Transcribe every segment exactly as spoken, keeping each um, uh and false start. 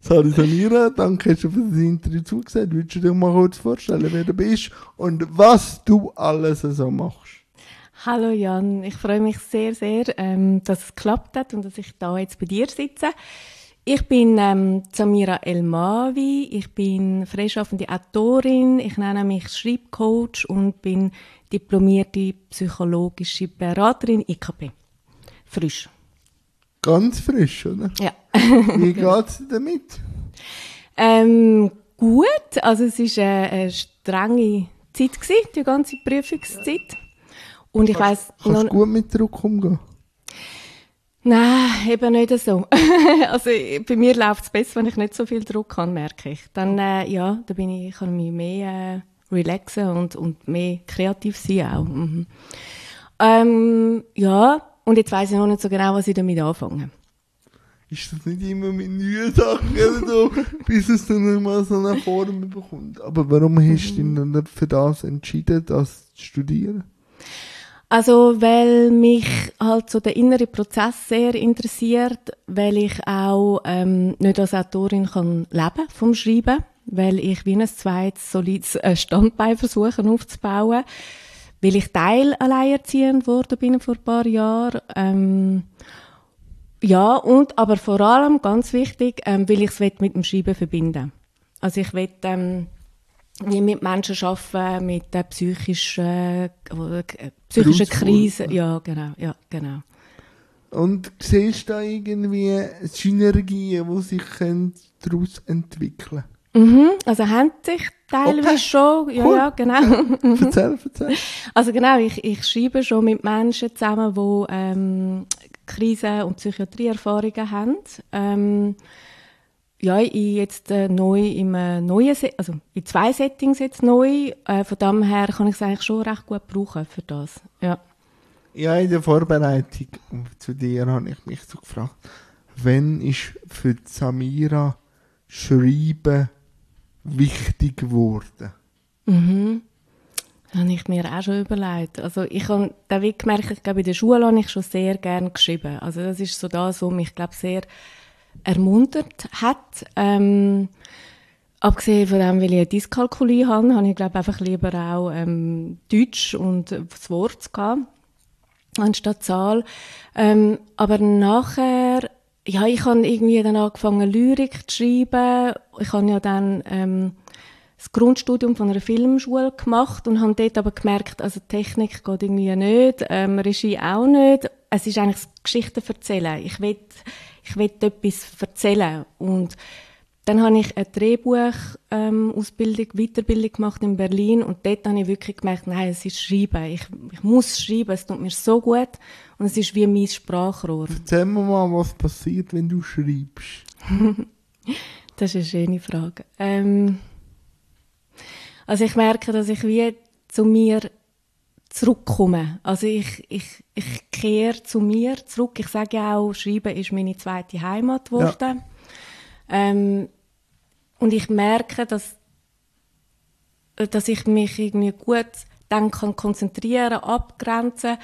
Sari Samira, danke, hast du für das Interview zugesagt. Würdest du dir mal kurz vorstellen, wer du bist und was du alles so machst? Hallo Jan, ich freue mich sehr, sehr, ähm, dass es geklappt hat und dass ich da jetzt bei dir sitze. Ich bin ähm, Samira Elmawi, ich bin freischaffende Autorin, ich nenne mich Schreibcoach und bin diplomierte psychologische Beraterin I K P. Frisch. Ganz frisch, oder? Ja. Wie geht's dir damit? Ähm, gut, also es war eine, eine strenge Zeit gewesen, die ganze Prüfungszeit. Und ich weiss, Kannst du gut mit Druck umgehen? Nein, eben nicht so. Also bei mir läuft es besser, wenn ich nicht so viel Druck habe, merke ich. Dann äh, ja, da bin ich, kann ich mich mehr äh, relaxen und, und mehr kreativ sein auch. Mhm. Ähm, ja, und jetzt weiss ich noch nicht so genau, was ich damit anfange. Ist das nicht immer mit neuen Sachen oder so, bis es dann mal so eine Form bekommt? Aber warum hast du dich dann für das entschieden, das zu studieren? Also, weil mich halt so der innere Prozess sehr interessiert, weil ich auch ähm, nicht als Autorin kann leben vom Schreiben, weil ich wie ein zweites solides äh, Standbein versuche aufzubauen, weil ich Teil alleinerziehend geworden bin vor ein paar Jahren. Ähm, ja, und aber vor allem, ganz wichtig, ähm, weil ich es mit dem Schreiben verbinden. Also ich will ähm, wie mit Menschen arbeiten, mit der psychischen, äh, psychischen Krise. Ja, genau, ja, genau. Und siehst du da irgendwie Synergien, die sich daraus entwickeln können? Mhm, also haben sich teilweise okay. schon, ja, cool. ja, genau. Erzähl, erzähl. Also genau, ich, ich schreibe schon mit Menschen zusammen, die ähm, Krisen- und Psychiatrieerfahrungen haben. Ähm, Ja, ich jetzt äh, neu im äh, neuen, Se- also in zwei Settings jetzt neu. Äh, von dem her kann ich es eigentlich schon recht gut brauchen für das. Ja. Ja, in der Vorbereitung zu dir habe ich mich so gefragt, wann ist für Samira Schreiben wichtig geworden? Mhm. Das habe ich mir auch schon überlegt. Also ich habe da wie gemerkt, ich glaube in der Schule habe ich schon sehr gerne geschrieben. Also das ist so das, was mich glaube sehr ermuntert hat. Ähm, abgesehen von dem, weil ich eine Dyskalkulie habe, habe ich glaube einfach lieber auch ähm, Deutsch und das Wort gehabt, anstatt Zahl. Ähm, aber nachher, ja, ich habe irgendwie dann angefangen Lyrik zu schreiben. Ich habe ja dann ähm, das Grundstudium von einer Filmschule gemacht und habe dort aber gemerkt, also Technik geht irgendwie nicht, ähm, Regie auch nicht. Es ist eigentlich das Geschichten erzählen. Ich will Ich will etwas erzählen. Und dann habe ich eine Drehbuch-Ausbildung, ähm, Weiterbildung gemacht in Berlin. Und dort habe ich wirklich gemerkt, nein, es ist Schreiben. Ich, ich muss schreiben, es tut mir so gut. Und es ist wie mein Sprachrohr. Erzähl mir mal, was passiert, wenn du schreibst. Das ist eine schöne Frage. Ähm, also ich merke, dass ich wie zu mir zurückkomme. Also ich, ich, ich kehre zu mir zurück. Ich sage ja auch, Schreiben ist meine zweite Heimat geworden. Ja. Ähm, und ich merke, dass, dass ich mich irgendwie gut dann kann konzentrieren, abgrenzen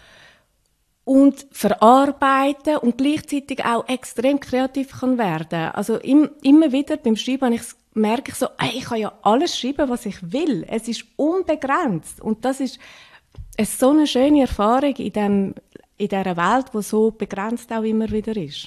und verarbeiten und gleichzeitig auch extrem kreativ kann werden. Also im, immer wieder beim Schreiben ich, merke ich so, ey, ich kann ja alles schreiben, was ich will. Es ist unbegrenzt. Und das ist es ist so eine schöne Erfahrung in, dem, in dieser Welt, die so begrenzt auch immer wieder ist.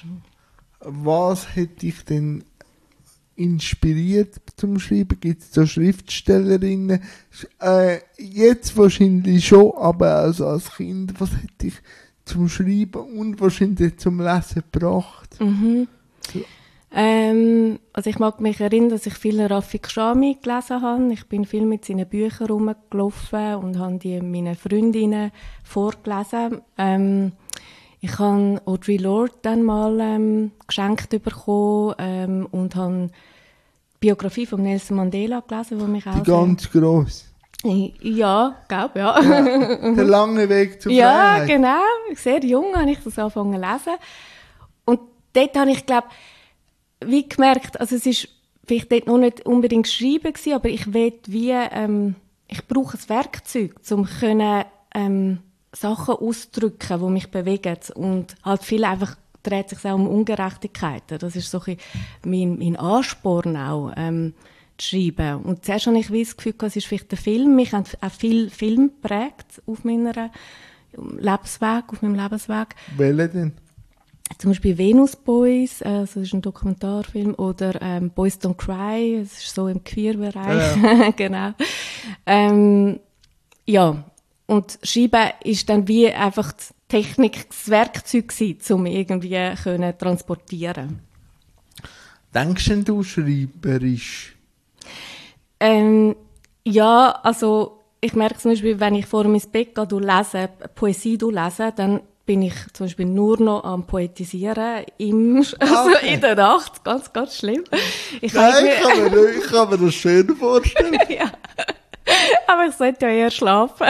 Was hat dich denn inspiriert zum Schreiben? Gibt es da Schriftstellerinnen? Äh, jetzt wahrscheinlich schon, aber also als Kind, was hat dich zum Schreiben und wahrscheinlich zum Lesen gebracht? Mhm. So. Ähm, also ich mag mich erinnern, dass ich viel Rafik Shami gelesen habe. Ich bin viel mit seinen Büchern rumgelaufen und habe die meinen Freundinnen vorgelesen. Ähm, ich habe Audre Lorde dann mal ähm, geschenkt bekommen ähm, und habe die Biografie von Nelson Mandela gelesen, die mich auch die ganz gross. Ja, glaube ja. ja. Der lange Weg zur Freiheit. Ja, genau. Sehr jung habe ich das angefangen zu lesen. Und dort habe ich, glaube wie gemerkt, also es ist vielleicht dort noch nicht unbedingt schreiben gewesen, aber ich will wie, ähm, ich brauche ein Werkzeug, um können, ähm, Sachen auszudrücken, die mich bewegen und halt viel einfach dreht sich auch um Ungerechtigkeiten. Das ist so ein mein, mein Ansporn auch, ähm, zu schreiben. Und zuerst habe ich wie das Gefühl, es ist vielleicht der Film. Mich haben auch viel Film geprägt auf meiner Lebensweg, auf meinem Lebensweg. Welche denn? Zum Beispiel Venus Boys, äh, das ist ein Dokumentarfilm, oder ähm, Boys Don't Cry, das ist so im Queer-Bereich, ja. Genau. Ähm, ja, und Schreiben ist dann wie einfach die Technik, das Werkzeug gewesen, um irgendwie können transportieren. Denkst du schreiberisch? Ähm, ja, also ich merke zum Beispiel, wenn ich vor mir ins Bett gehe, lese, Poesie lese, dann bin ich zum Beispiel nur noch am Poetisieren im, also okay. in der Nacht. Ganz, ganz schlimm. Ich, Nein, ich, kann mir, ich kann mir das schön vorstellen. Ja. Aber ich sollte ja eher schlafen.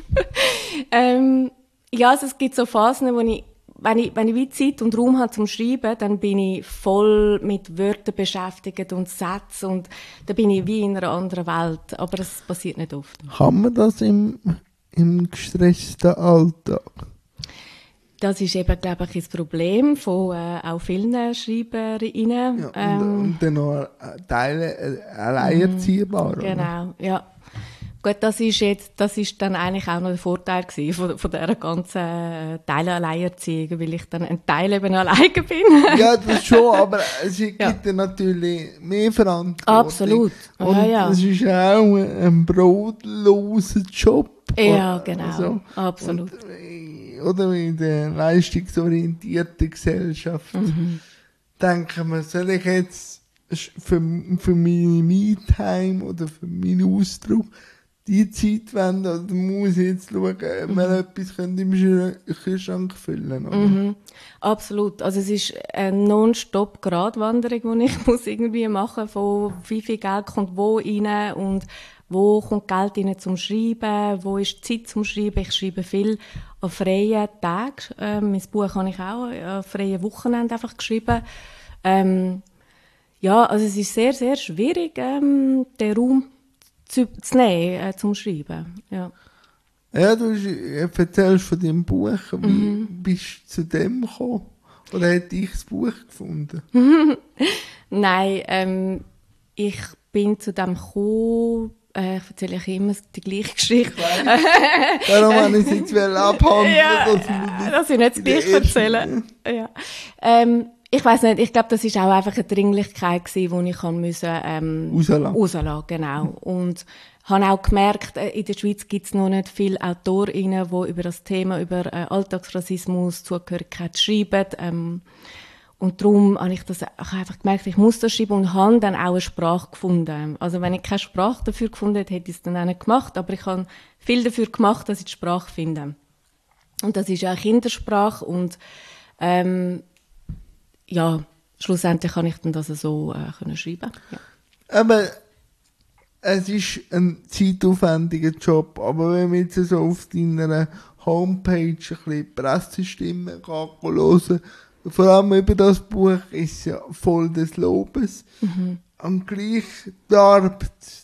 ähm, ja, also es gibt so Phasen, wo ich, wenn ich, wenn ich wie Zeit und Raum habe zum Schreiben, dann bin ich voll mit Wörtern beschäftigt und Sätzen und dann bin ich wie in einer anderen Welt. Aber das passiert nicht oft. Kann man das im, im gestressten Alltag? Das ist eben, glaube ich, das Problem von äh, auch vielen Schreiberinnen. Ja, und, ähm, und dann noch Teile äh, alleinerziehbar. Genau, ja. Gut, das ist jetzt, das ist dann eigentlich auch noch der Vorteil gewesen von, von dieser ganzen äh, Teile-Alleinerziehung, weil ich dann ein Teil eben alleine bin. Ja, das schon, aber es gibt ja. dann natürlich mehr Verantwortung. Absolut. Und ja, ja. es ist auch ein brotloser Job. Ja, genau. Also, absolut. Und, oder in der leistungsorientierten Gesellschaft mhm. denken wir, soll ich jetzt für, für meine Me-Time oder für meinen Ausdruck die Zeit wenden oder muss ich jetzt schauen, ob wir mhm. etwas im Kühlschrank füllen oder? Mhm. Absolut. Also es ist eine Non-Stop-Gratwanderung, die ich muss irgendwie machen muss, von wie viel Geld kommt wo rein und wo kommt Geld rein zum Schreiben, wo ist die Zeit zum Schreiben. Ich schreibe viel an freien Tagen. Ähm, mein Buch habe ich auch an freien Wochenenden einfach geschrieben. Ähm, ja, also es ist sehr, sehr schwierig, ähm, den Raum zu, zu nehmen, äh, zum Schreiben. Ja, ja du erzählst von deinem Buch. Wie mhm. bist du zu dem gekommen? Oder hat dich das Buch gefunden? Nein, ähm, ich bin zu dem gekommen, äh, ich erzähle euch immer die gleiche Geschichte. Darum habe ich es jetzt abhandeln. Ja, dass, dass ich nicht das Gleiche erzähle. Ja. Ähm, ich weiss nicht, ich glaube, das war auch einfach eine Dringlichkeit gewesen, die ich musste, ähm, rauslassen. rauslassen, genau. Und habe auch gemerkt, in der Schweiz gibt es noch nicht viele AutorInnen, die über das Thema, über äh, Alltagsrassismus, Zugehörigkeit schreiben. Ähm, und darum habe ich, das, ich habe einfach gemerkt, ich muss das schreiben und habe dann auch eine Sprache gefunden. Also wenn ich keine Sprache dafür gefunden hätte, hätte ich es dann auch nicht gemacht. Aber ich habe viel dafür gemacht, dass ich die Sprache finde. Und das ist ja eine Kindersprache und ähm, ja, schlussendlich kann ich dann das so äh, können schreiben. Ja. Aber es ist ein zeitaufwendiger Job, aber wenn wir jetzt so auf deiner Homepage ein bisschen Pressestimmen hören, vor allem über das Buch ist ja voll des Lobes. Mhm. Und gleich darf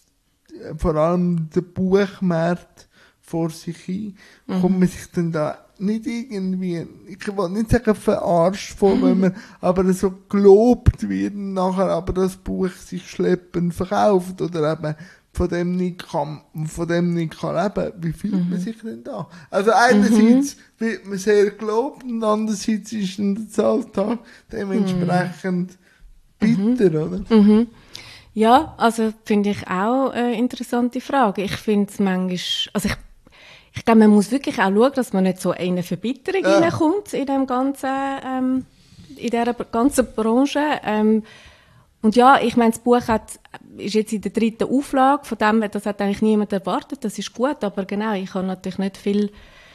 vor allem der Buchmarkt vor sich hin, mhm. kommt man sich dann da nicht irgendwie, ich will nicht sagen verarscht vor, wenn man aber so gelobt wird nachher, aber das Buch sich schleppend verkauft oder eben von dem nicht kann, von dem nicht kann leben. Wie fühlt mhm. man sich denn da? Also einerseits mhm. wird man sehr gelobt und andererseits ist dann der Zahltag dementsprechend mhm. bitter, oder? Mhm. Ja, also finde ich auch eine interessante Frage. Ich finde es manchmal, also ich Ich glaube, man muss wirklich auch schauen, dass man nicht so in eine Verbitterung ja. reinkommt in dem ganzen, ähm, in dieser ganzen Branche. Ähm, und ja, ich meine, das Buch hat, ist jetzt in der dritten Auflage, von dem, das hat eigentlich niemand erwartet, das ist gut, aber genau, ich habe natürlich nicht viel,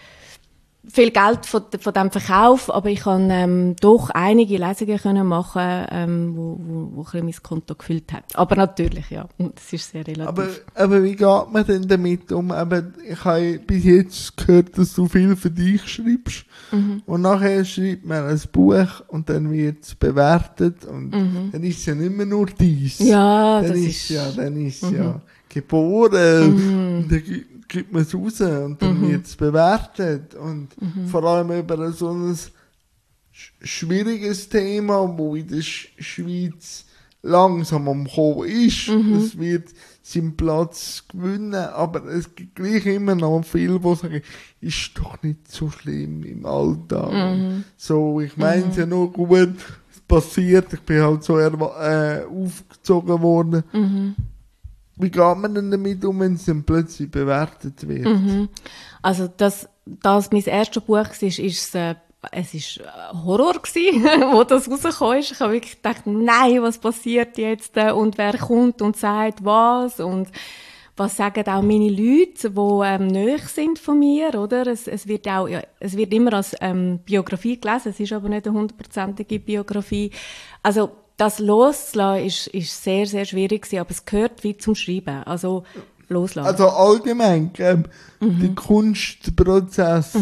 viel Geld von, von dem Verkauf, aber ich kann ähm, doch einige Lesungen können machen, ähm, wo, wo, wo ein mein Konto gefüllt hat. Aber natürlich, ja, das ist sehr relativ. Aber, aber wie geht man denn damit um? Aber ich habe bis jetzt gehört, dass du viel für dich schreibst mhm. und nachher schreibt man ein Buch und dann wird es bewertet und mhm. dann ist es ja nicht mehr nur dies. Ja, dann das ist ist... Ja, dann ist mhm. ja geboren mhm. und dann gibt man es raus und dann mhm. wird es bewertet und mhm. vor allem über so ein sch- schwieriges Thema, wo in der Sch- Schweiz langsam am Kommen ist. Mhm. Es wird seinen Platz gewinnen, aber es gibt gleich immer noch viele, die sagen, ist doch nicht so schlimm im Alltag. Mhm. So, ich meine es ja nur gut, es passiert, ich bin halt so erwa- äh, aufgezogen worden. Mhm. Wie geht man denn damit um, wenn es dann plötzlich bewertet wird? Mhm. Also, das, das mein erstes Buch war, ist es, äh, es ist äh, Horror gewesen, wo das rausgekommen ist. Ich habe wirklich gedacht, nein, was passiert jetzt? äh, Und wer kommt und sagt was? Und was sagen auch meine Leute, die ähm, nahe sind von mir, oder? Es, es wird auch, ja, es wird immer als ähm, Biografie gelesen, es ist aber nicht eine hundertprozentige Biografie. Also, das loszulassen ist, ist sehr, sehr schwierig gewesen, aber es gehört wie zum Schreiben. Also, loslassen. Also allgemein, glaub, der Kunstprozess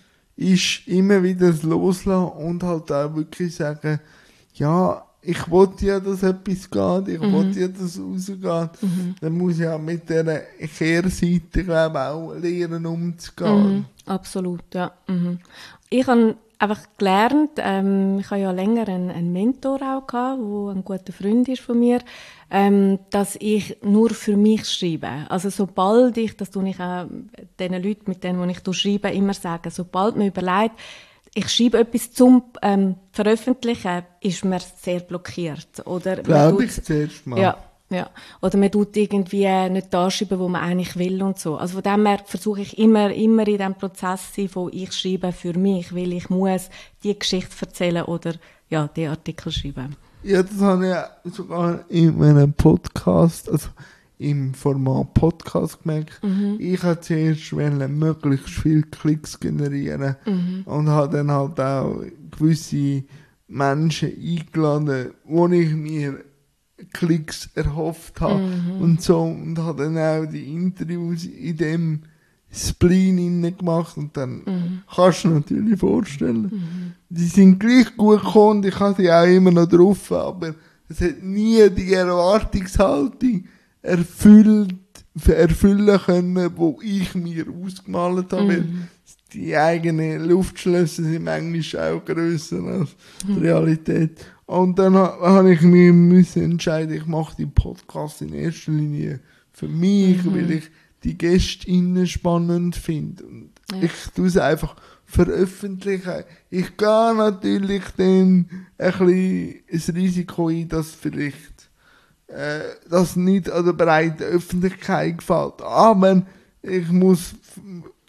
ist immer wieder das Loslassen und halt auch wirklich sagen, ja, ich wollte ja, dass etwas geht, ich wollte ja, dass es rausgeht. Dann muss ich ja mit dieser Kehrseite, glaube auch lernen umzugehen. Mhm, absolut, ja. Mhm. Ich habe einfach gelernt, ähm, ich habe ja länger einen, einen Mentor auch gehabt, der ein guter Freund ist von mir, ähm, dass ich nur für mich schreibe. Also sobald ich, das tue ich auch den Leuten, mit denen ich schreibe, immer sagen, sobald man überlegt, ich schreibe etwas zum ähm, Veröffentlichen, ist man sehr blockiert. Oder Glaube ich zuerst mal. Ja, ja. Oder man tut irgendwie nicht das schreiben, was man eigentlich will und so. Also von dem her versuche ich immer, immer in diesem Prozess zu sein, wo ich schreibe für mich, weil ich muss die Geschichte erzählen oder ja, die Artikel schreiben. Ja, das habe ich ja sogar in einem Podcast, also im Format Podcast gemerkt. Ich habe zuerst wollen, möglichst viele Klicks generieren und habe dann halt auch gewisse Menschen eingeladen, wo ich mir Klicks erhofft habe und so, und habe dann auch die Interviews in dem Spleen innen gemacht und dann kannst du dir natürlich vorstellen, die sind gleich gut gekommen und ich habe sie auch immer noch drauf, aber es hat nie die Erwartungshaltung erfüllt, erfüllen können, wo ich mir ausgemalt habe, weil die eigenen Luftschlösser sind manchmal auch grösser als die Realität. Und dann ha- habe ich mir müssen entscheiden, ich mache den Podcast in erster Linie für mich, weil ich die GästInnen spannend finde. Und Ja. ich tue es einfach veröffentlichen. Ich gehe natürlich dann ein bisschen das Risiko ein, dass vielleicht äh, das nicht an der breiten Öffentlichkeit gefällt. Aber ich muss f-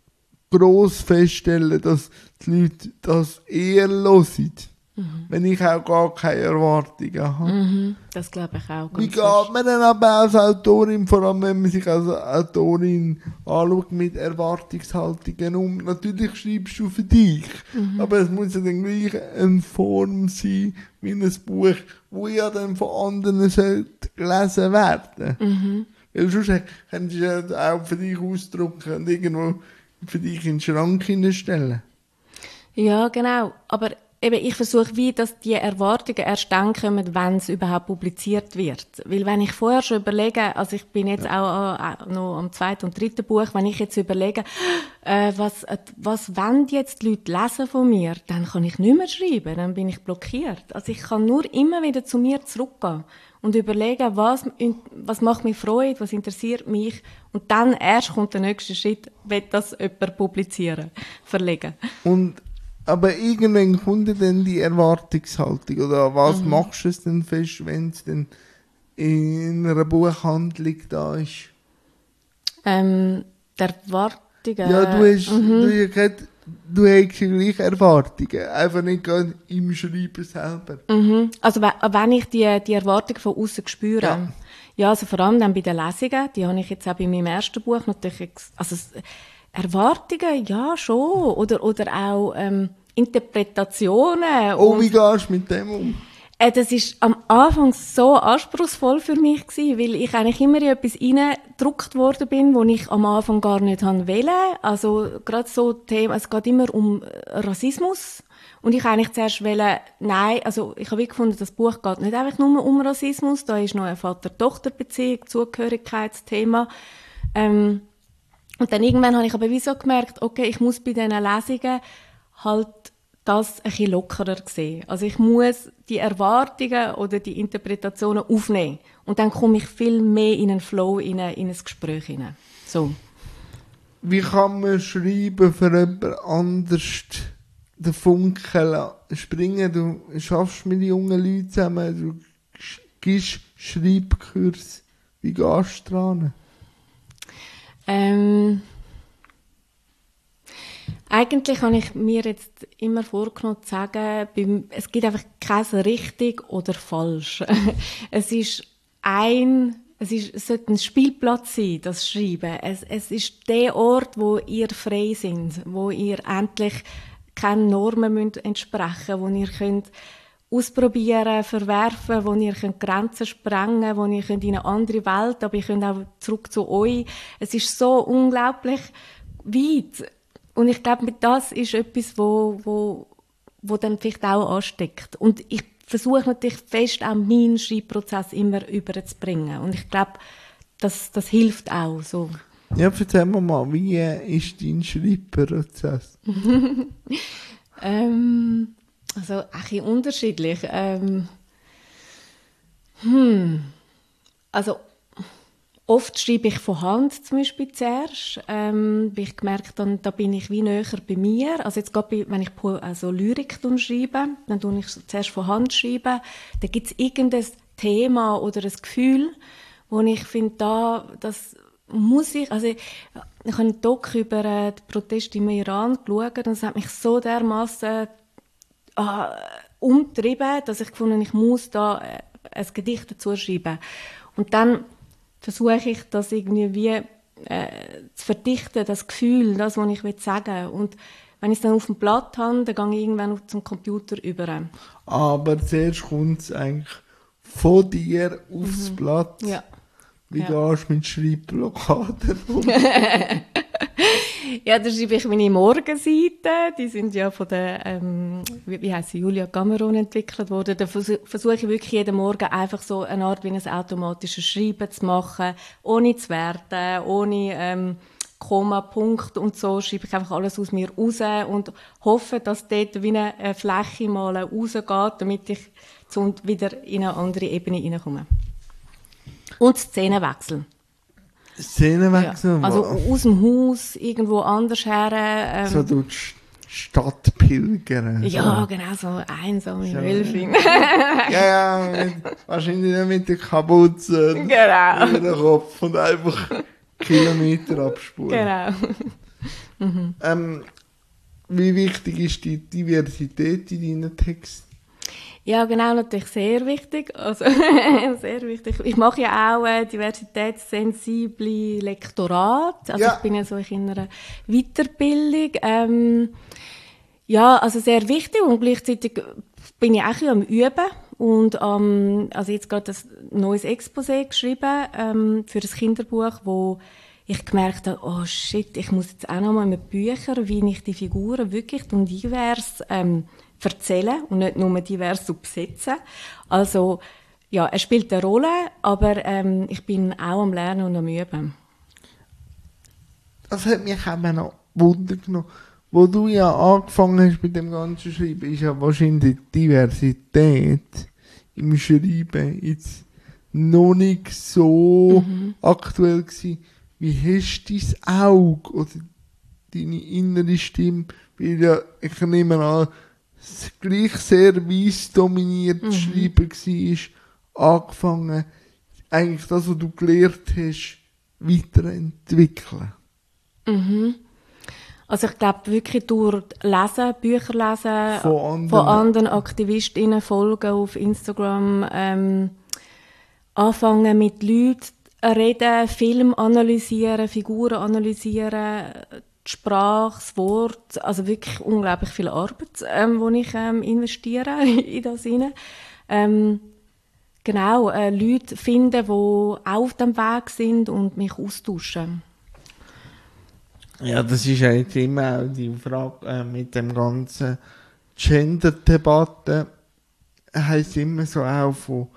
gross feststellen, dass die Leute das eher hören, wenn ich auch gar keine Erwartungen habe. Mhm. Das glaube ich auch. Wie Ganz geht man dann aber als Autorin, vor allem wenn man sich als Autorin anschaut, mit Erwartungshaltungen um? Natürlich schreibst du für dich, aber es muss ja dann gleich eine Form sein, wie ein Buch, wo ja dann von anderen sollte gelesen werden. Mhm. Weil sonst kannst du ja auch für dich ausdrucken und irgendwo für dich in den Schrank hineinstellen. Ja, genau. Aber eben, ich versuche wie, dass die Erwartungen erst dann kommen, wenn es überhaupt publiziert wird. Weil wenn ich vorher schon überlege, also ich bin jetzt auch, auch noch am zweiten und dritten Buch, wenn ich jetzt überlege, äh, was, äh, was wollen jetzt die Leute lesen von mir, dann kann ich nicht mehr schreiben, dann bin ich blockiert. Also ich kann nur immer wieder zu mir zurückgehen und überlegen, was, was macht mich Freude, was interessiert mich. Und dann erst kommt der nächste Schritt, will das jemand publizieren, verlegen. Und, aber irgendwann kommt ja dann die Erwartungshaltung. Oder was Mhm. machst du es denn fest, wenn es denn in einer Buchhandlung da ist? Ähm, die Erwartungen... Ja, du hast, mhm. du hast, gesagt, du hast ja gleich Erwartungen. Einfach nicht gerade im Schreiben selber. Mhm. Also we- wenn ich die, die Erwartung von außen spüre, Ja. ja. ja, also vor allem dann bei den Lesungen, die habe ich jetzt auch bei meinem ersten Buch natürlich, ex- also es- Erwartungen, ja, schon, oder, oder auch ähm, Interpretationen. Oh, und- wie gehst du mit dem um? Äh, das ist am Anfang so anspruchsvoll für mich gewesen, weil ich eigentlich immer in etwas hineingedrückt worden bin, wo ich am Anfang gar nicht haben wollte. Also gerade so Themen, es geht immer um Rassismus. Und ich eigentlich zuerst wollte, nein, also ich habe wie gefunden, das Buch geht nicht einfach nur um Rassismus, da ist noch eine Vater-Tochter-Beziehung, Zugehörigkeitsthema. Ähm, und dann irgendwann habe ich aber wie so gemerkt, okay, ich muss bei diesen Lesungen halt das ein bisschen lockerer sehen. Also ich muss die Erwartungen oder die Interpretationen aufnehmen. Und dann komme ich viel mehr in einen Flow, in ein, in ein Gespräch hinein. So. Wie kann man schreiben für jemand anders den Funken springen? Du schaffst mit jungen Leuten zusammen, du gibst Schreibkurs. Wie gehst du dran? Ähm, eigentlich habe ich mir jetzt immer vorgenommen zu sagen, beim, es gibt einfach kein richtig oder falsch. Es ist ein, es, ist, es sollte ein Spielplatz sein, das Schreiben. Es, es ist der Ort, wo ihr frei sind, wo ihr endlich keine Normen müsst entsprechen, wo ihr könnt ausprobieren, verwerfen, wo ihr könnt Grenzen sprengen, wo ihr könnt in eine andere Welt, aber ihr könnt auch zurück zu euch. Es ist so unglaublich weit. Und ich glaube, das ist etwas, wo, wo, wo dann vielleicht auch ansteckt. Und ich versuche natürlich fest, auch meinen Schreibprozess immer überzubringen. Und ich glaube, das, das hilft auch so. Ja, erzähl mir mal, wie ist dein Schreibprozess? ähm, also, ein bisschen unterschiedlich. Ähm, hm. Also, oft schreibe ich von Hand zum Beispiel zuerst. Ähm, ich gemerkt, dann, da bin ich wie näher bei mir. Also jetzt gerade, wenn ich also Lyrik schreibe, dann tue ich zuerst von Hand schreiben. Da gibt es irgendein Thema oder ein Gefühl, wo ich finde, da, das muss ich, also ich, ich habe einen Doc über äh, den Protest im Iran geschaut und es hat mich so dermassen äh, umtrieben, dass ich gefunden habe, ich muss da äh, ein Gedicht dazu schreiben. Und dann versuche ich, das irgendwie wie, äh, zu verdichten, das Gefühl, das, was ich sagen will. Und wenn ich es dann auf dem Blatt habe, dann gehe ich irgendwann zum Computer über. Aber zuerst kommt es eigentlich von dir aufs mhm. Blatt. Ja. Wie ja. gehst du mit Schreibblockaden um? Ja, da schreibe ich meine Morgenseiten. Die sind ja von der, ähm, wie, wie heisst sie, Julia Cameron entwickelt worden. Da versuche versuch ich wirklich jeden Morgen einfach so eine Art wie ein automatisches Schreiben zu machen, ohne zu werten, ohne ähm, Komma, Punkt und so. Schreibe ich einfach alles aus mir raus und hoffe, dass dort wie eine Fläche mal rausgeht, damit ich zu, wieder in eine andere Ebene hineinkomme. Und Szenenwechsel. Szenenwechsel? Ja. Also aus dem Haus, irgendwo anders her. Ähm, so durch die Stadt pilgern. Ja, so. Genau, so einsame so. Wölfin. Ja, ja, mit, wahrscheinlich nicht mit der Kapuze genau. über den Kopf und einfach Kilometer abspulen. Genau. mhm. ähm, wie wichtig ist die Diversität in deinen Texten? Ja, genau, natürlich sehr wichtig. Also, sehr wichtig. Ich mache ja auch äh, diversitätssensible Lektorat. Also, ja. Ich bin ja so in einer Weiterbildung. Ähm, ja, also sehr wichtig und gleichzeitig bin ich auch am Üben. Und ähm, also jetzt gerade ein neues Exposé geschrieben ähm, für ein Kinderbuch, wo ich gemerkt habe, oh shit, ich muss jetzt auch noch mal mit Büchern, wie ich die Figuren wirklich und divers ähm, erzählen und nicht nur divers besetzen. Also, ja, er spielt eine Rolle, aber ähm, ich bin auch am Lernen und am Üben. Das hat mich auch noch Wunder genommen. Wo du ja angefangen hast mit dem ganzen Schreiben, ist ja wahrscheinlich die Diversität im Schreiben jetzt noch nicht so mhm. aktuell gewesen. Wie hast du dein Auge oder deine innere Stimme, weil ja, ich nehme an, es gleich sehr weiss dominiert mhm. Schreiben war, angefangen, eigentlich das, was du gelernt hast, weiterentwickeln? Mhm. Also ich glaube wirklich durch Lesen, Bücher lesen, von anderen, von anderen AktivistInnen folgen auf Instagram, ähm, anfangen mit Leuten reden, Film analysieren, Figuren analysieren, die Sprache, das Wort, also wirklich unglaublich viel Arbeit, ähm, die ich ähm, investiere in das hinein. Ähm, genau, äh, Leute finden, die auch auf dem Weg sind und mich austauschen. Ja, das ist ja jetzt immer auch die Frage äh, mit dem ganzen Gender-Debatte. Heisst immer so auch von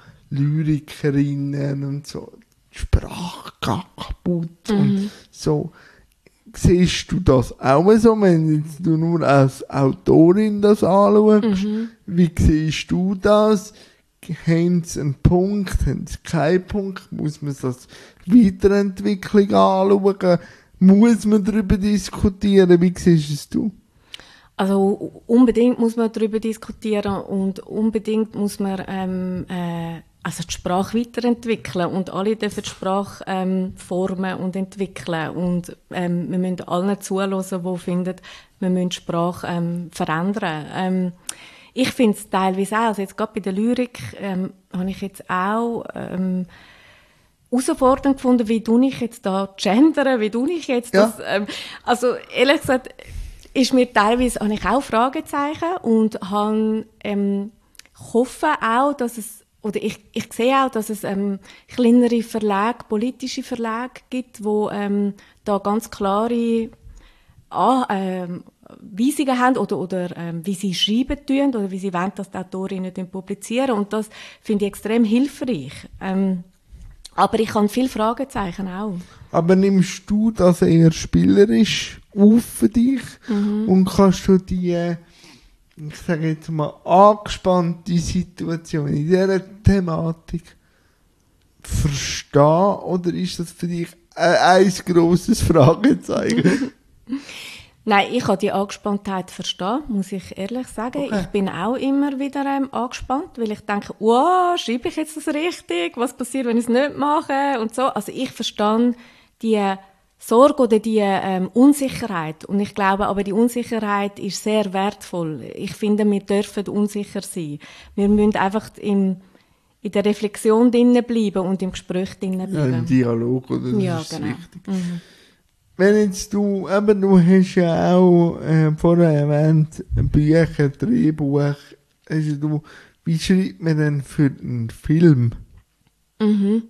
Lyrikerinnen und so, die Sprache geht kaputt mhm. und so. siehst du das auch so, wenn jetzt du nur als Autorin das anschaust? Mhm. Wie siehst du das? Haben sie einen Punkt, haben sie keinen Punkt? Muss man das Weiterentwicklung anschauen? Muss man darüber diskutieren? Wie siehst es du? Also unbedingt muss man darüber diskutieren und unbedingt muss man ähm, äh, also die Sprache weiterentwickeln und alle dürfen die Sprache ähm, formen und entwickeln und ähm, wir müssen allen zuhören, die finden, wir müssen die Sprache ähm, verändern. Ähm, ich finde es teilweise auch, also jetzt gerade bei der Lyrik ähm, habe ich jetzt auch ähm, herausfordernd gefunden, wie tue ich jetzt da gendern, wie tue ich jetzt Ja. das, ähm, also ehrlich gesagt, ist mir teilweise, habe ich auch Fragezeichen und habe, ähm, hoffe auch, dass es, oder ich, ich sehe auch, dass es ähm, kleinere Verlage, politische Verlage gibt, wo ähm, da ganz klare ah, ähm, Weisungen haben oder, oder ähm, wie sie schreiben tun oder wie sie wollen, dass die Autorinnen publizieren. Und das finde ich extrem hilfreich. Ähm, aber ich habe viele Fragezeichen auch. Aber nimmst du das eher spielerisch auf für dich Mhm. und kannst du die, äh, ich sage jetzt mal, angespannte Situation in dieser Thematik verstehen oder ist das für dich ein, ein grosses Fragezeichen? Nein, ich kann die Angespanntheit verstehen, muss ich ehrlich sagen. Okay. Ich bin auch immer wieder ähm, angespannt, weil ich denke, wow, schreibe ich jetzt das richtig? Was passiert, wenn ich es nicht mache? Und so. Also ich verstehe die Sorge oder die ähm, Unsicherheit. Und ich glaube aber, die Unsicherheit ist sehr wertvoll. Ich finde, wir dürfen unsicher sein. Wir müssen einfach im, in der Reflexion drinnen bleiben und im Gespräch drinnen Ja, bleiben. im Dialog, oder? Das Ja, ist genau. wichtig. Mhm. Wenn jetzt du, eben, du hast ja auch äh, vorher erwähnt, Bücher, Drehbuch, also du, wie schreibt man denn für einen Film? Mhm.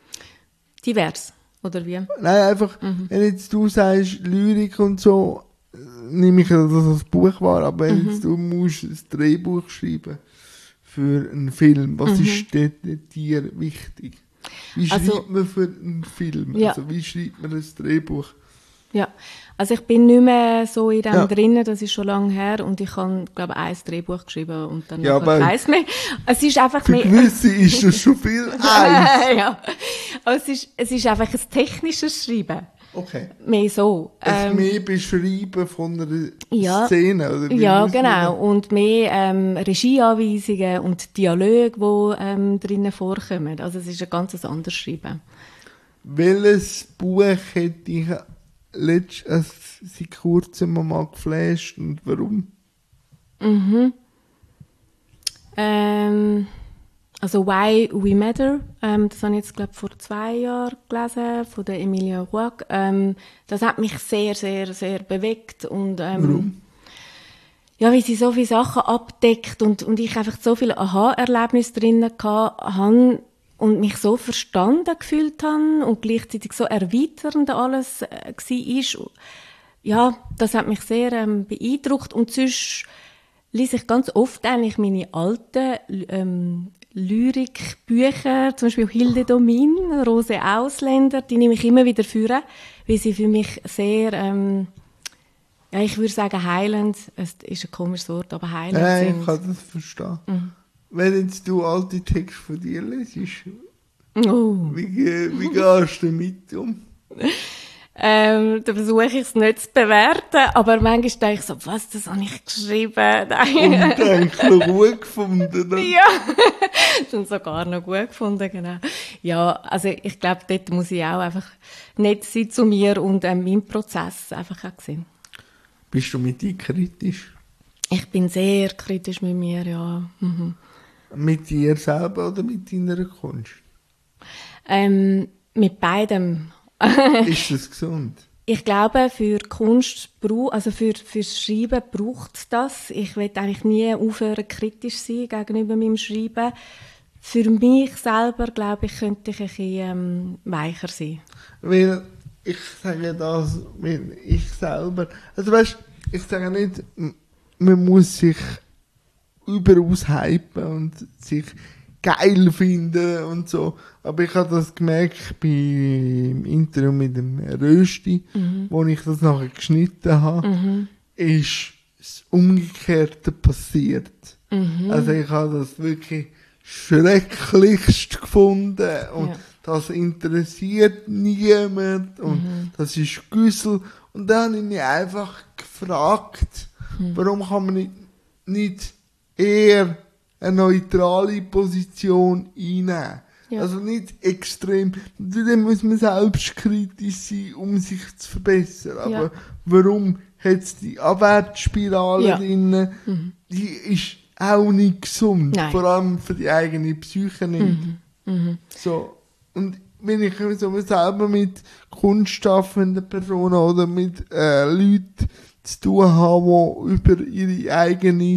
Divers, oder wie? Nein, einfach, Mhm. wenn jetzt du sagst, Lyrik und so, äh, nehme ich an, dass das ein Buch war, aber wenn Mhm. jetzt du musst ein Drehbuch schreiben für einen Film, was Mhm. ist dort dir wichtig? Wie Also- schreibt man für einen Film? Ja. Also wie schreibt man ein Drehbuch? Ja, also ich bin nicht mehr so in dem Ja. drinnen, das ist schon lange her und ich habe, glaube ich, ein Drehbuch geschrieben und dann Ja, nachher aber- keins mehr. Es ist einfach Für mehr... gewisse ist das schon viel eins. ja, aber es ist, es ist einfach ein technisches Schreiben, Okay. mehr so. Ein Ähm, mehr Beschreiben von einer ja. Szene, oder? wie ja, muss man genau. Und mehr ähm, Regieanweisungen und Dialoge, die ähm, drinnen vorkommen. Also es ist ein ganz anderes Schreiben. Welches Buch hätte ich letzt, äh, seit kurzem mal geflasht und warum? Mhm. Ähm, also Why We Matter, ähm, das habe ich jetzt, glaube vor zwei Jahren gelesen, von der Emilia Ruag. Ähm, das hat mich sehr, sehr, sehr bewegt. Und, ähm, Warum? ja, wie sie so viele Sachen abdeckt und, und ich einfach so viele Aha-Erlebnisse drin hatte und mich so verstanden gefühlt habe und gleichzeitig so erweiternd alles äh, war. Ja, das hat mich sehr ähm, beeindruckt. Und sonst lese ich ganz oft eigentlich meine alten ähm, Lyrikbücher, zum Beispiel Hilde Domin, Rose Ausländer, die nehme ich immer wieder vor, weil sie für mich sehr, ähm, ja, ich würde sagen heilend, es ist ein komisches Wort, aber heilend Nein, sind. ich kann das verstehen. Wenn jetzt du alte Texte von dir lesest, Oh. wie, ge- wie gehst du damit um? Ähm, da versuche ich es nicht zu bewerten, aber manchmal denke ich so, was, das habe ich geschrieben. Nein. Undenklich gut gefunden. ne? Ja, schon sogar noch gut gefunden, genau. Ja, also ich glaube, dort muss ich auch einfach nett sein zu mir und ähm, meinen Prozess einfach auch sehen. Bist du mit dir kritisch? Ich bin sehr kritisch mit mir, ja. Mhm. Mit dir selber oder mit deiner Kunst? Ähm, mit beidem. Ist das gesund? Ich glaube, für Kunst, brau- also für, fürs Schreiben braucht es das. Ich will eigentlich nie aufhören, kritisch sein gegenüber meinem Schreiben. Für mich selber, glaube ich, könnte ich ein bisschen ähm, weicher sein. Weil ich sage das, weil ich selber, also weißt, ich sage nicht, m- man muss sich überaus hypen und sich geil finden und so. Aber ich habe das gemerkt beim Interview mit dem Rösti, mhm. wo ich das nachher geschnitten habe, mhm. ist das Umgekehrte passiert. Mhm. Also ich habe das wirklich schrecklichst gefunden und ja. das interessiert niemand und mhm. das ist Güssel. Und dann habe ich mich einfach gefragt, mhm. warum kann man nicht, nicht eher eine neutrale Position einnehmen. Ja. Also nicht extrem. Dann muss man selbstkritisch sein, um sich zu verbessern. Aber ja. warum hat es die Abwärtsspirale ja. drin? Mhm. Die ist auch nicht gesund. Nein. Vor allem für die eigene Psyche nicht. Mhm. Mhm. So. Und wenn ich so selber mit kunstschaffenden Personen oder mit äh, Leuten zu tun habe, die über ihre eigene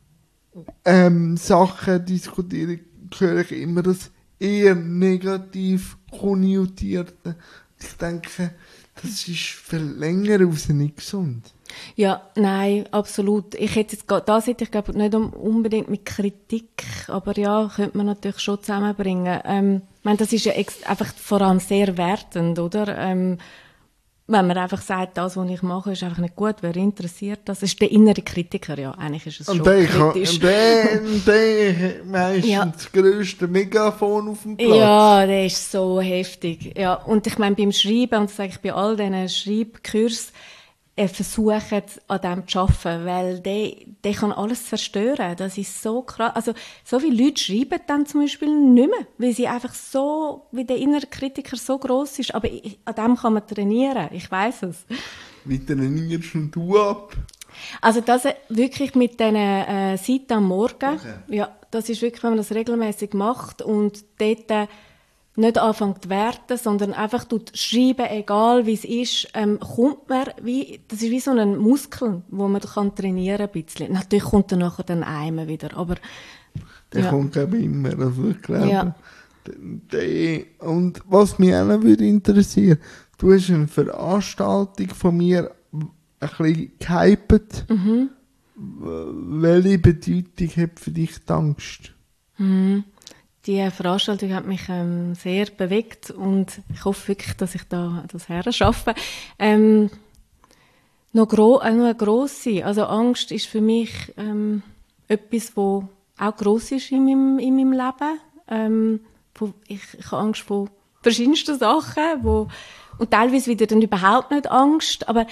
Ähm, Sachen diskutieren, höre ich immer das eher negativ konnotierte. Ich denke, das ist für länger raus nicht gesund. Ja, nein, absolut. Ich hätte jetzt, das hätte ich glaube nicht unbedingt mit Kritik, aber ja, könnte man natürlich schon zusammenbringen. Ähm, ich meine, das ist ja ex- einfach vor allem sehr wertend, oder? Ähm, wenn man einfach sagt, das, was ich mache, ist einfach nicht gut, wer interessiert das? Das ist der innere Kritiker, ja. Eigentlich ist es und schon der kritisch. Und der, der meistens ja. das grösste Megafon auf dem Platz. Ja, der ist so heftig. Ja, und ich meine, beim Schreiben, und das sage ich bei all diesen Schreibkursen, äh, versuchen, an dem zu arbeiten, weil der, der kann alles zerstören. Das ist so krass. Also, so viele Leute schreiben dann zum Beispiel nicht mehr, weil sie einfach so, wie der innere Kritiker so gross ist. Aber ich, an dem kann man trainieren. Ich weiss es. Wie trainierst du ab? Also, das wirklich mit diesen äh, Seiten am Morgen. Okay. Ja, das ist wirklich, wenn man das regelmäßig macht und dort äh, nicht anfängt zu werten, sondern einfach schreiben, egal wie es ist, ähm, kommt man wie, das ist wie so ein Muskel, wo man kann trainieren ein bisschen. Natürlich kommt er nachher dann einmal wieder, aber der ja. kommt glaube ich immer, also ich glaube. Ja. Der, und was mich auch noch würde interessieren, du hast eine Veranstaltung von mir ein bisschen gehypt. Mhm. Welche Bedeutung hat für dich die Angst? Mhm. Die Veranstaltung hat mich ähm, sehr bewegt und ich hoffe wirklich, dass ich da das herschaffe. Ähm, noch, gro- äh, noch eine grosse, also Angst ist für mich ähm, etwas, wo auch gross ist in meinem, in meinem Leben. Ähm, wo ich, ich habe Angst vor verschiedensten Sachen, wo, und teilweise wieder dann überhaupt nicht Angst, aber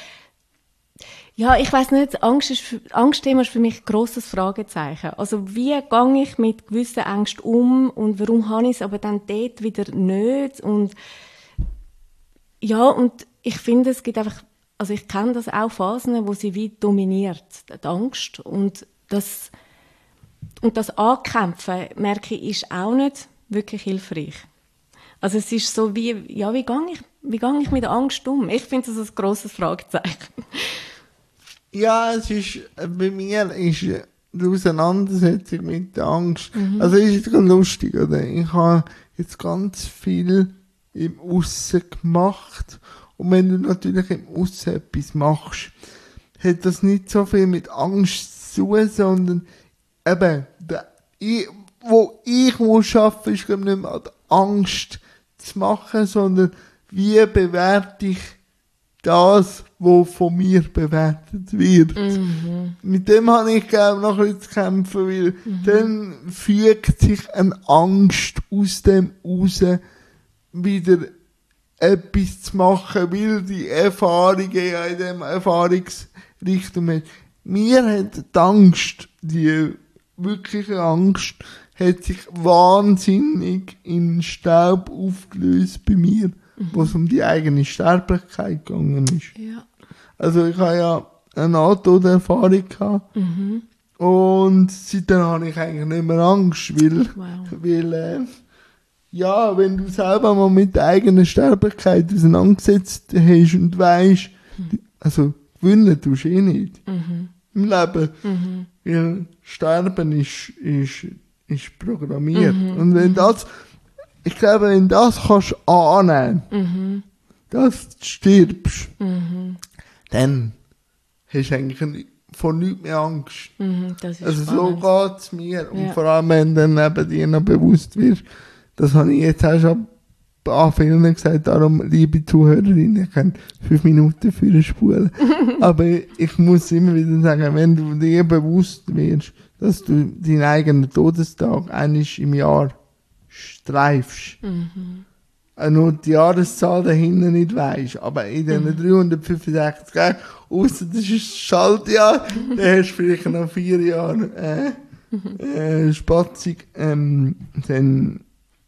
ja, ich weiss nicht, Angst ist, Angstthema ist für mich ein grosses Fragezeichen. Also wie gehe ich mit gewissen Ängsten um und warum habe ich es aber dann dort wieder nicht? Und ja, und ich finde, es gibt einfach, also ich kenne das auch Phasen, wo sie wie dominiert, die Angst. Und das, und das Ankämpfen, merke ich, ist auch nicht wirklich hilfreich. Also es ist so wie, ja, wie gehe ich, wie gehe ich mit der Angst um? Ich finde das ein grosses Fragezeichen. Ja, es ist, bei mir ist die Auseinandersetzung mit der Angst, mhm. also ist es ganz lustig, oder? Ich habe jetzt ganz viel im Aussen gemacht und wenn du natürlich im Aussen etwas machst, hat das nicht so viel mit Angst zu tun, sondern eben, der, ich, wo ich muss arbeiten, ist glaube ich nicht mehr die Angst zu machen, sondern wie bewerte ich das, was von mir bewertet wird. Mhm. Mit dem habe ich, glaube ich, noch ein bisschen zu kämpfen, weil mhm. dann fügt sich eine Angst aus dem raus, wieder etwas zu machen, weil die Erfahrungen ja in dem Erfahrungsrichtung haben. Mir hat die Angst, die wirkliche Angst, hat sich wahnsinnig in Staub aufgelöst bei mir. Mhm. Wo es um die eigene Sterblichkeit gegangen ist. Ja. Also ich habe ja eine Nahtoderfahrung gehabt. Mhm. Und seitdem habe ich eigentlich nicht mehr Angst, weil, wow. weil äh, ja, wenn du selber mal mit der eigenen Sterblichkeit auseinandergesetzt hast und weisst, mhm. also gewinnen tust du eh nicht mhm. im Leben. Mhm. Weil Sterben ist, ist, ist programmiert. Mhm. Und wenn das Ich glaube, wenn du das kannst annehmen, mhm. dass du stirbst, mhm. dann hast du eigentlich eine vor nichts mehr Angst. Mhm, das ist Also spannend. so geht es mir. Und Ja. vor allem, wenn dann neben dir noch bewusst wirst, das habe ich jetzt auch schon an vielen gesagt, darum, liebe Zuhörerinnen, ich kann fünf Minuten für eine spulen. Aber ich muss immer wieder sagen, wenn du dir bewusst wirst, dass du deinen eigenen Todestag einmal im Jahr streifst, Mhm. äh, nur die Jahreszahl dahinter nicht weisst, aber in diesen Mhm. dreihundertfünfundsechzig Tagen, ausser das ist das Schaltjahr, dann hast du vielleicht noch vier Jahre äh, äh, Spatzig, ähm, dann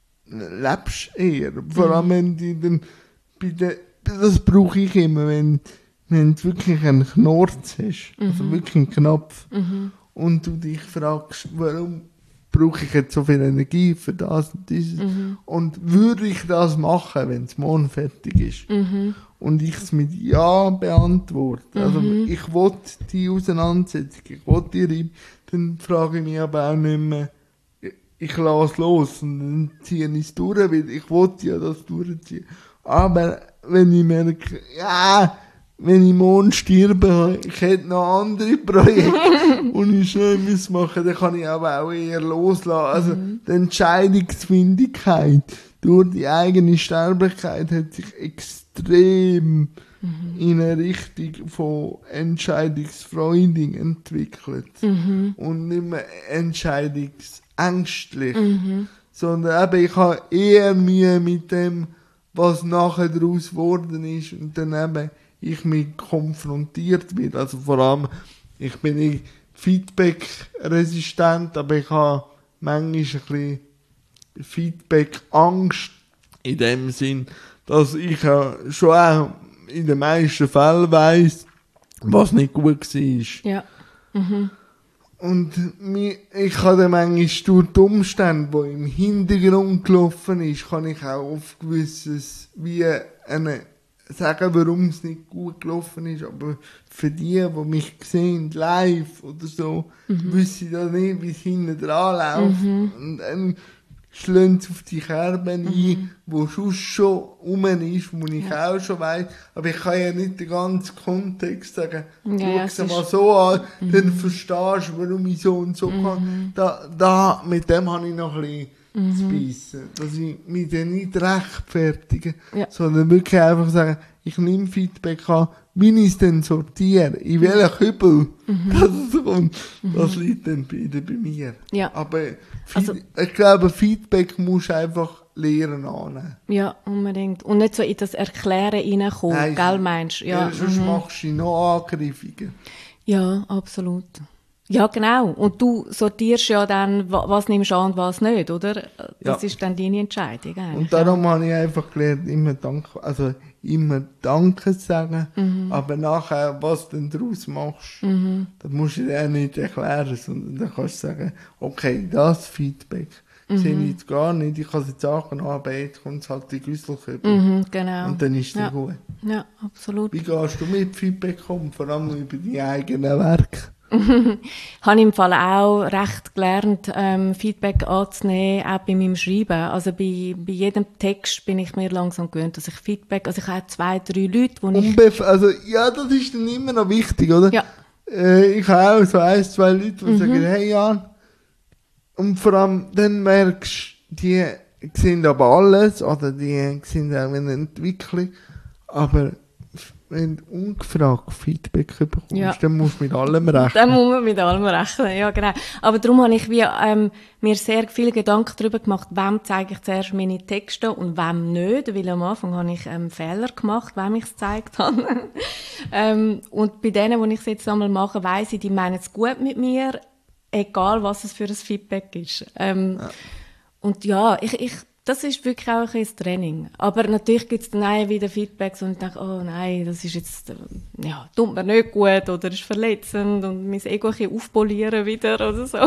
lebst du eher. Vor allem, wenn du dann bei der, das brauche ich immer, wenn, wenn du wirklich einen Knorz hast, also wirklich einen Knopf, Mhm. und du dich fragst, warum brauche ich jetzt so viel Energie für das und dieses, Mhm. und würde ich das machen, wenn es morgen fertig ist? Mhm. Und ich es mit Ja beantworte. Also Mhm. ich will die Auseinandersetzung, ich will die Reibung, dann frage ich mich aber auch nicht mehr, ich, ich lasse los und dann ziehe ich es durch, weil ich will ja das durchziehen. Aber wenn ich merke, ja, wenn ich morgen sterbe, ich hätte noch andere Projekte und ich schnell muss machen, dann kann ich aber auch eher loslassen. Also die Entscheidungsfindigkeit durch die eigene Sterblichkeit hat sich extrem in eine Richtung von Entscheidungsfreude entwickelt. Mhm. Und nicht mehr entscheidungsängstlich. Mhm. Sondern eben, ich habe eher Mühe mit dem, was nachher daraus geworden ist und dann eben ich mich konfrontiert wird. Also vor allem, ich bin nicht Feedback-resistent, aber ich habe manchmal ein bisschen Feedback-Angst in dem Sinn, dass ich ja schon auch in den meisten Fällen weiss, was nicht gut war. Ja. Mhm. Und mi- ich kann dann manchmal durch die Umstände, die im Hintergrund gelaufen ist, kann ich auch auf gewisses, wie eine, sagen, warum es nicht gut gelaufen ist, aber für die, die mich sehen, live oder so, wissen da nicht, wie es hinten dran läuft. Und dann schlagen sie auf die Kerbe ein, wo sonst schon rum ist, wo ich auch schon weiss. Aber ich kann ja nicht den ganzen Kontext sagen, Ja, ja, schau es mal ist- so an, dann verstehst du, warum ich so und so kann. Da, da, mit dem habe ich noch ein bisschen zu beißen. Dass ich mich dann nicht rechtfertige, Ja. sondern wirklich einfach sagen, ich nehme Feedback an, wie ich es dann sortiere, in welchen Kübel das es kommt, das liegt dann wieder bei mir. Ja. Aber Also- Feed- ich glaube, Feedback musst du einfach lernen annehmen. Ja, unbedingt. Und nicht so in das Erklären reinkommen, Nein, gell, meinst du? Ja, Ja, sonst mhm. machst du dich noch angreifiger. Ja, absolut. Ja, genau. Und du sortierst ja dann, wa- was nimmst du an und was nicht, oder? Das Ja. ist dann deine Entscheidung eigentlich. Und darum habe ich einfach gelernt, immer Danke, also immer Danke zu sagen, Mhm. aber nachher, was du denn daraus machst, das musst du dir auch nicht erklären, sondern dann kannst du sagen, okay, das Feedback Mhm. sehe ich jetzt gar nicht, ich kann es jetzt angenommen, aber jetzt kommt es halt die Güsselkübel. Mhm, genau. Und dann ist es ja. gut. Ja, absolut. Wie gehst du mit Feedback um, vor allem über deine eigenen Werke? Habe ich im Fall auch recht gelernt, ähm, Feedback anzunehmen, auch bei meinem Schreiben. Also bei, bei jedem Text bin ich mir langsam gewöhnt, dass ich Feedback, also ich habe zwei, drei Leute, wo ich... Unbef also, ja, das ist dann immer noch wichtig, oder? Ja. Äh, ich habe auch so ein, zwei Leute, die sagen, hey Jan, und vor allem dann merkst du, die sehen aber alles, oder die sehen auch eine Entwicklung, aber wenn du ungefragt Feedback bekommst, Ja. dann musst du mit allem rechnen. Dann muss man mit allem rechnen, ja genau. Aber darum habe ich wie, ähm, mir sehr viele Gedanken darüber gemacht, wem zeige ich zuerst meine Texte und wem nicht, weil am Anfang habe ich ähm, Fehler gemacht, wem ich es gezeigt habe. ähm, und bei denen, die ich es jetzt einmal mache, weiss ich, die meinen es gut mit mir, egal was es für ein Feedback ist. Ähm, Und ja, ich, ich, das ist wirklich auch ein bisschen Training. Aber natürlich gibt es dann auch wieder Feedbacks und ich denke, oh nein, das ist jetzt, äh, ja, tut mir nicht gut oder ist verletzend und mein Ego ein bisschen aufpolieren wieder oder so.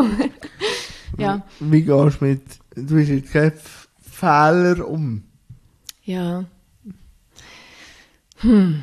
ja, Wie gehst du mit, du hast jetzt keine F- Fehler um? ja. Hm.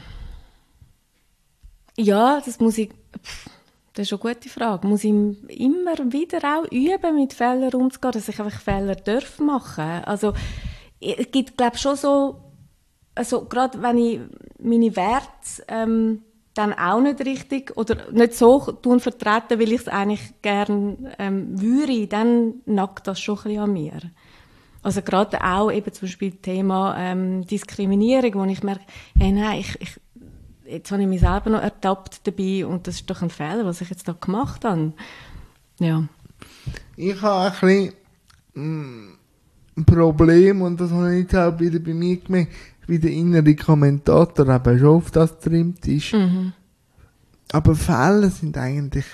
Ja, das muss ich, pff, das ist eine gute Frage. Muss ich immer wieder auch üben, mit Fehlern umzugehen, dass ich einfach Fehler darf machen. Also, es gibt, glaube ich, schon so, also, gerade wenn ich meine Werte, ähm, dann auch nicht richtig oder nicht so tun vertreten, weil ich es eigentlich gerne ähm, würde, dann nagt das schon ein bisschen an mir. Also gerade auch eben zum Beispiel Thema ähm, Diskriminierung, wo ich merke, hey, nein, ich, ich, jetzt habe ich mich selber noch ertappt dabei und das ist doch ein Fehler, was ich jetzt da gemacht habe. Ja. Ich habe ein bisschen mm, ein Problem, und das habe ich jetzt auch wieder bei mir gemerkt, wie der innere Kommentator eben schon auf das getrimmt ist. Mhm. Aber Fehler sind eigentlich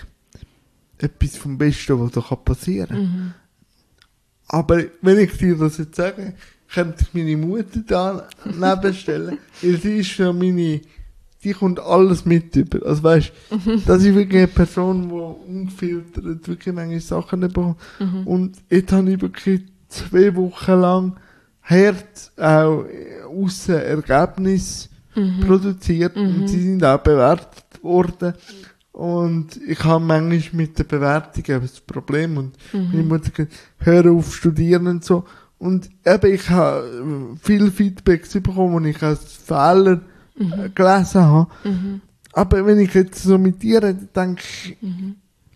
etwas vom Besten, was da passieren kann. Mhm. Aber wenn ich dir das jetzt sage, könnte ich meine Mutter da nebenstellen, weil sie ist für meine, die kommt alles mit über. Also weißt, mhm. das ist wirklich eine Person, die ungefiltert wirklich manche Sachen bekommt. Mhm. Und jetzt habe ich wirklich zwei Wochen lang hart auch aussen Ergebnisse mhm. produziert mhm. und sie sind auch bewertet worden. Und ich habe manchmal mit der Bewertung eben das Problem und mhm. meine Mutter gesagt, hör auf studieren und so. Und eben, ich habe viel Feedbacks bekommen, und ich als Fehler mhm. äh, gelesen habe. Mhm. Aber wenn ich jetzt so mit dir rede, denke ich, mhm.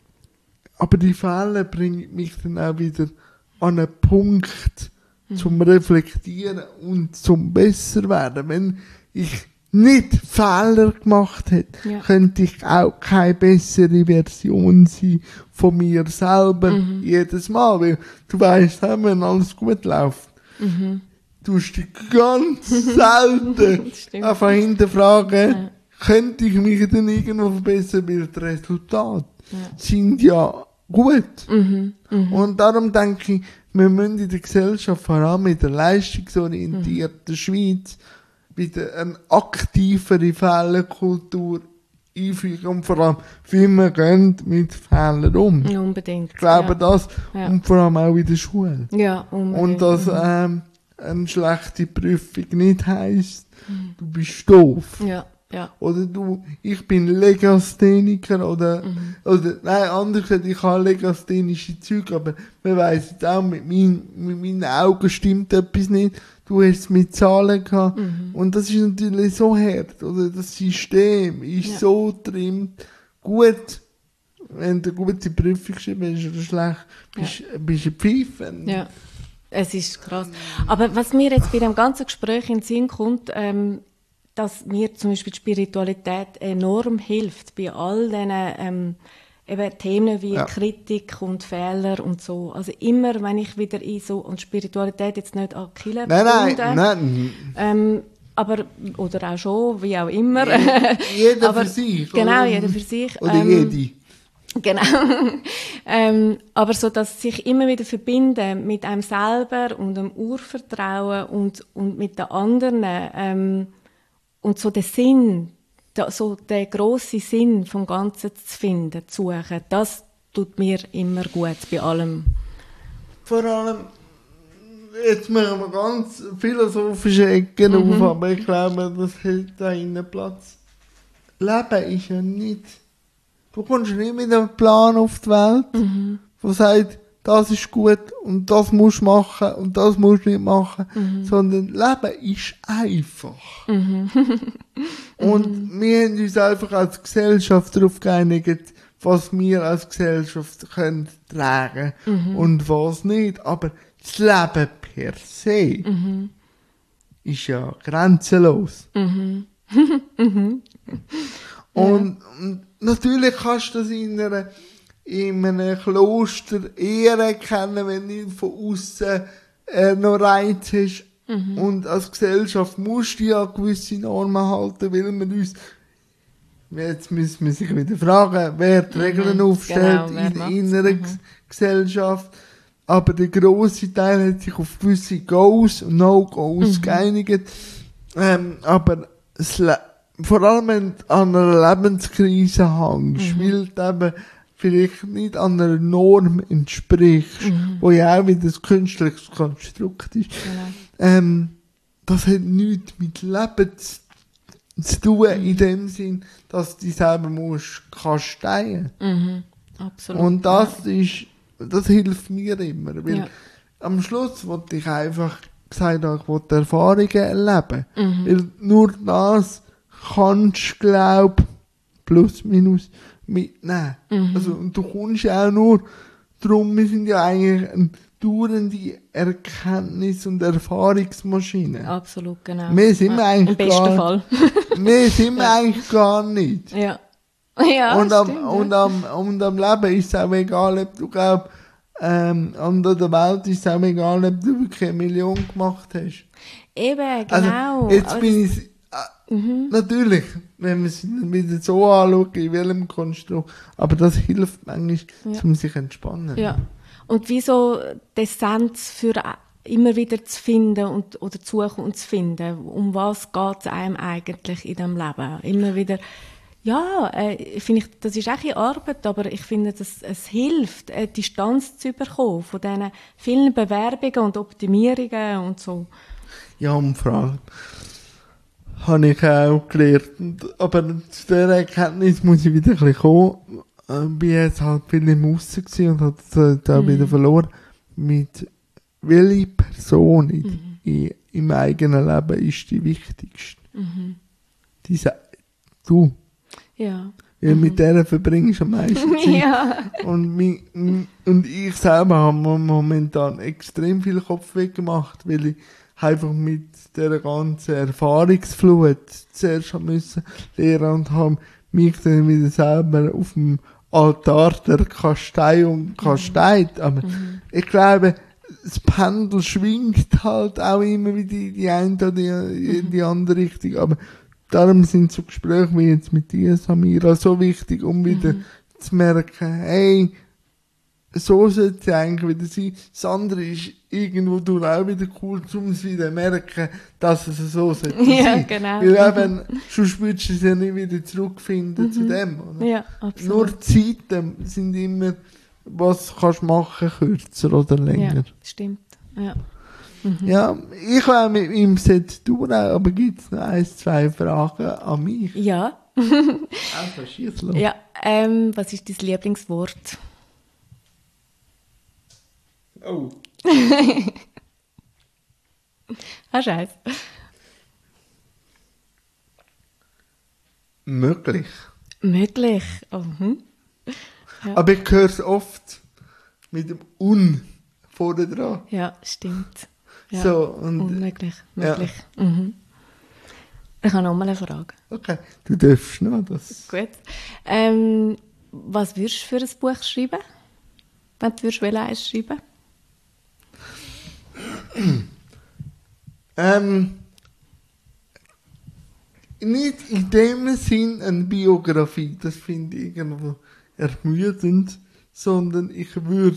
aber die Fehler bringen mich dann auch wieder an einen Punkt mhm. zum Reflektieren und zum besser werden. Wenn ich nicht Fehler gemacht hätte, ja. könnte ich auch keine bessere Version sein von mir selber mhm. jedes Mal. Weil du weißt, wenn alles gut läuft, mhm. du musst dich ganz selten einfach hinterfragen, ja. könnte ich mich denn irgendwo verbessern, weil die Resultate ja. sind ja gut. Mhm. Mhm. Und darum denke ich, wir müssen in der Gesellschaft, vor allem in der leistungsorientierten mhm. Schweiz, wieder eine aktivere Fehlerkultur einführen und vor allem, wie man geht mit Fehlern um. Ja, unbedingt. Ich glaube ja. das ja. und vor allem auch in der Schule. Ja, unbedingt. Und dass ähm, eine schlechte Prüfung nicht heisst, mhm. du bist doof. Ja. Ja. Oder du, ich bin Legastheniker oder, mhm. oder, nein, anders gesagt, ich habe legasthenische Züge, aber man weiss jetzt auch, mit, mein, mit meinen Augen stimmt etwas nicht. Du hast es mit Zahlen gehabt. Mhm. Und das ist natürlich so hart, oder? Das System ist ja. so trimmt. Gut, wenn du eine gute Prüfung schreibst oder schlecht, bist, ja. bist du ein Pfeife. Ja, es ist krass. Aber was mir jetzt bei dem ganzen Gespräch in den Sinn kommt, ähm, dass mir zum Beispiel die Spiritualität enorm hilft bei all diesen ähm, eben Themen wie ja. Kritik und Fehler und so. Also immer, wenn ich wieder in so, und Spiritualität jetzt nicht an Kirche nein, nein, nein, nein. Ähm, aber, oder auch schon, wie auch immer. Jeder aber, für sich. Genau, oder? jeder für sich. Oder ähm, jede. Genau. ähm, aber so, dass sich immer wieder verbinden mit einem selber und dem Urvertrauen und, und mit den anderen, ähm, und so den Sinn, da, so den grossen Sinn vom Ganzen zu finden, zu suchen, das tut mir immer gut bei allem. Vor allem, jetzt machen wir ganz philosophische Ecken mhm. auf, aber ich glaube, das hält da innen Platz. Leben ist ja nicht, du kommst nicht mit einem Plan auf die Welt, mhm. der sagt, das ist gut und das musst du machen und das musst du nicht machen, mhm. sondern Leben ist einfach. Mhm. Und mhm. wir haben uns einfach als Gesellschaft darauf geeinigt, was wir als Gesellschaft können tragen mhm. und was nicht. Aber das Leben per se mhm. ist ja grenzenlos. Mhm. mhm. Und, ja. und natürlich kannst du das in einer in einem Kloster eher kennen, wenn du von außen äh, noch Reiz hast. Mhm. Und als Gesellschaft musst du ja gewisse Normen halten, weil wir uns, jetzt müssen wir sich wieder fragen, wer die Regeln mhm. aufstellt genau, in, in einer mhm. G- Gesellschaft. Aber der grosse Teil hat sich auf gewisse Goals und No-Goals mhm. geeinigt. Ähm, aber es le- vor allem wenn du an einer Lebenskrise hängst, mhm. weil du eben vielleicht nicht an einer Norm entsprichst, mhm. wo ja auch wieder ein künstliches Konstrukt ist. Genau. Ähm, das hat nichts mit Leben zu, zu tun, mhm. in dem Sinn, dass du dich selber musst kasteien. Mhm. Absolut. Und das ja. ist, das hilft mir immer, weil ja. am Schluss wollte ich einfach gesagt haben, ich wollte Erfahrungen erleben. Mhm. Weil nur das kannst du, glaub, plus minus mitnehmen. Mhm. Also, und du kommst ja auch nur darum, wir sind ja eigentlich eine dauernde Erkenntnis- und Erfahrungsmaschine. Absolut, genau. Mehr sind wir Ja, eigentlich im besten gar, Fall. mehr sind wir Ja. eigentlich gar nicht. Ja. Ja, und, am, stimmt, ja. und, am, und am Leben ist es auch egal, ob du glaub, ähm, und an der Welt ist es auch egal, ob du wirklich eine Million gemacht hast. Eben, genau. Also, jetzt Aber bin das- ich, äh, natürlich, wenn man es wieder so anschaut, in welchem Konstrukt, aber das hilft manchmal, Ja. um sich zu entspannen. Ja. Und wieso die Essenz für immer wieder zu finden und, oder zu suchen und zu finden, um was geht es einem eigentlich in diesem Leben? Immer wieder, ja, äh, finde ich, das ist auch eine Arbeit, aber ich finde, dass es hilft, eine Distanz zu bekommen von diesen vielen Bewerbungen und Optimierungen und so. Ja, und vor allem habe ich auch gelernt. Und, aber zu dieser Erkenntnis muss ich wieder ein bisschen kommen. Ich bin jetzt halt viel im Aussen gewesen und habe das da Mhm. wieder verloren. Mit welcher Person in, Mhm. in, im eigenen Leben ist die wichtigste? Mhm. Diese, du. Ja. Weil mit der verbringst du am meisten Zeit. Ja. Und, mi, m- und ich selber habe mir momentan extrem viel Kopfweh gemacht, weil ich einfach mit der ganzen Erfahrungsflut zuerst haben müssen lernen und habe mich dann wieder selber auf dem Altar der Kasteiung kasteit. Aber ich glaube, das Pendel schwingt halt auch immer wieder in die eine oder die, in die andere Richtung. Aber darum sind so Gespräche wie jetzt mit dir, Samira, so wichtig, um wieder zu merken, hey, so sollte es eigentlich wieder sein. Das andere ist irgendwo durch auch wieder cool, um es wieder zu merken, dass es so sollte Ja, sein. genau. Weil eben, sonst würdest du es ja nicht wieder zurückfinden zu dem. Oder? Ja, absolut. Nur die Zeiten sind immer, was kannst du machen, kürzer oder länger. Ja, stimmt. Ja. Ja, ich habe mit meinem Set durch, aber gibt es noch ein, zwei Fragen an mich? Ja. Also, schieß los. Ja, ähm, was ist dein Lieblingswort? Oh. Ah, Scheiße. Möglich. Möglich. Oh, hm. Ja. Aber ich höre es oft mit dem Un vorne dran. Ja, stimmt. Ja. So, und, Unmöglich. ja. Möglich. Mhm. Ich habe noch mal eine Frage. okay, du darfst noch das. Gut. Ähm, was würdest du für ein Buch schreiben? Wenn du würdest eins schreiben? Ähm, nicht in dem Sinn eine Biografie, das finde ich irgendwo ermüdend, sondern ich würde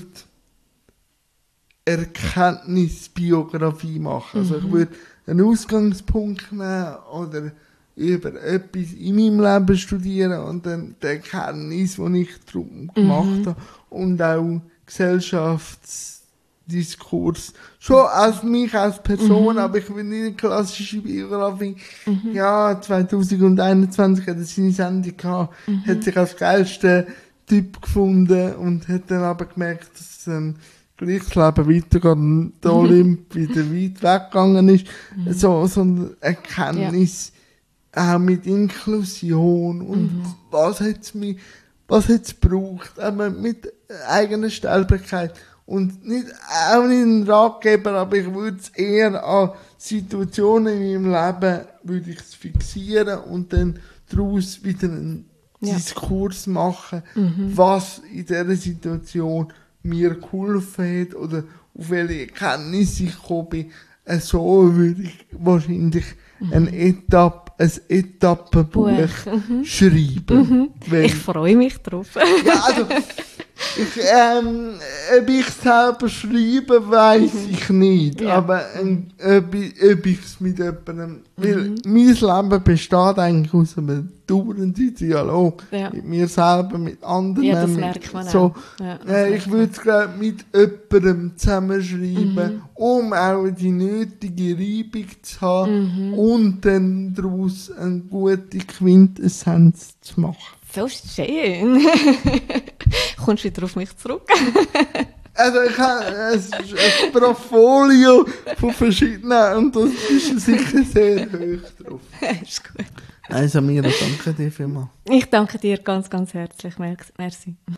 Erkenntnisbiografie machen. Also ich würde einen Ausgangspunkt nehmen oder über etwas in meinem Leben studieren und dann die Erkenntnis, die ich darum gemacht habe und auch Gesellschaftsdiskurs. Schon als mich als Person, aber ich will nicht eine klassische Biografie. Ja, zwanzig einundzwanzig hat er seine Sendung gehabt, hat sich als geilster Typ gefunden und hat dann aber gemerkt, dass ähm, gleich das Leben weitergeht und der Olymp wieder weit weggegangen ist. So, so eine Erkenntnis, auch mit Inklusion und was hat's mir, was hat's gebraucht, aber mit eigener Stellbarkeit und nicht, auch nicht ein Ratgeber, aber ich würde es eher an Situationen in meinem Leben, würde ich es fixieren und dann daraus wieder einen Ja. Diskurs machen, was in dieser Situation mir geholfen hat oder auf welche Erkenntnisse ich gekommen bin. Äh, So würde ich wahrscheinlich eine Etappe, ein Etappenbuch Buch, schreiben. Wenn, Ich freue mich drauf. ja, also, ich, ähm, ob ich selber schreibe, weiss ich nicht. Ja. Aber ähm, ob ich ob es mit jemandem, weil mein Leben besteht eigentlich aus einem dauernden Dialog Ja. mit mir selber, mit anderen. Ja, das mit- merkt man so, auch. Ja, das äh, merkt ich würde es gerade mit jemandem zusammenschreiben, um auch die nötige Reibung zu haben und dann daraus eine gute Quintessenz zu machen. So schön. Kommst du wieder auf mich zurück? Also ich habe ein, ein Portfolio von verschiedenen und das ist sicher sehr hoch drauf. Ist gut. Also Samira, danke dir vielmals. Ich danke dir ganz, ganz herzlich. Merci.